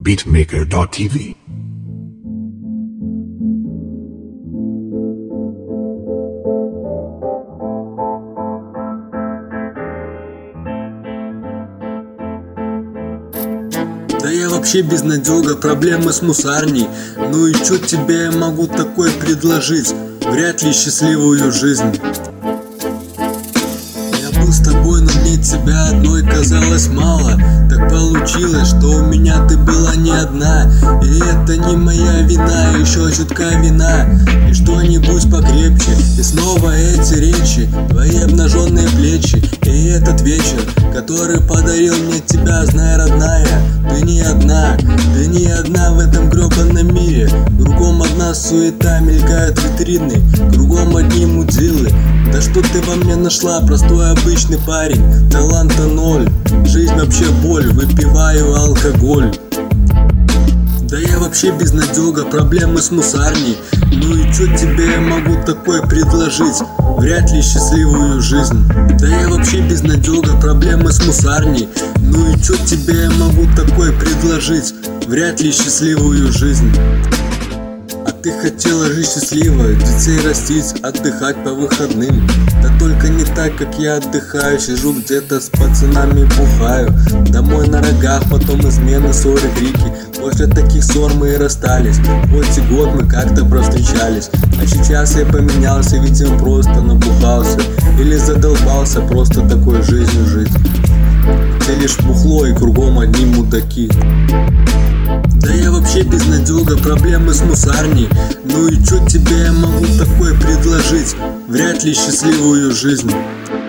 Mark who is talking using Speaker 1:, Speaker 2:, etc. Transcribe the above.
Speaker 1: Beatmaker.tv.
Speaker 2: Да я вообще безнадёга, проблемы с мусарней. Ну и чё тебе я могу такое предложить? Вряд ли счастливую жизнь. Я был с тобой, но мне тебя одной казалось мало. Так получилось, что у меня ты была не одна. И это не моя вина, еще чутка вина. И что-нибудь покрепче. И снова эти речи, твои обнаженные плечи. И этот вечер, который подарил мне тебя, знай, родная, ты не одна в этом грёбаном мире. Кругом одна суета, мелькают витрины, кругом одни мудилы. Да что ты во мне нашла, простой обычный парень, таланта ноль, жизнь вообще боль, выпиваю алкоголь. Да я вообще безнадёга, проблемы с мусарней. Ну и чё тебе я могу такое предложить? Вряд ли счастливую жизнь. Да я вообще безнадёга, проблемы с мусарней. Ну и чё тебе я могу такое предложить? Вряд ли счастливую жизнь. А ты хотела жить счастливо, детей растить, отдыхать по выходным. Да только не так, как я отдыхаю. Сижу где-то с пацанами, бухаю. Домой на рогах, потом измены, ссоры, крики. После таких ссор мы и расстались. Хоть и год мы как-то провстречались. А сейчас я поменялся, видимо просто набухался. Или задолбался просто такой жизнью жить. Где лишь бухло и кругом одни мудаки. Да я вообще безнадёга, проблемы с мусарней. Ну и чё тебе я могу такое предложить? Вряд ли счастливую жизнь.